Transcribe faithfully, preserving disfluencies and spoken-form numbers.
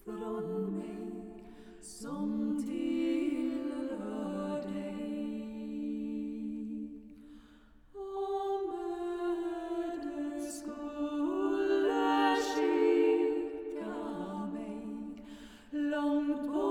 från mig som tillhör dig. Om ödet skulle skicka mig långt bort